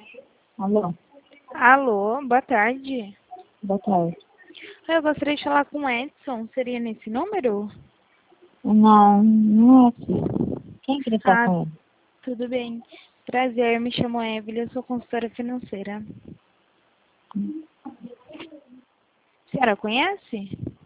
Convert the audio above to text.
Alô? Alô, boa tarde. Boa tarde. Eu gostaria de falar com o Edson. Seria nesse número? Não, não é aqui. Quem queria falar Ah, com ele? tudo bem. Prazer, me chamo Evelyn, eu sou consultora financeira. A senhora conhece?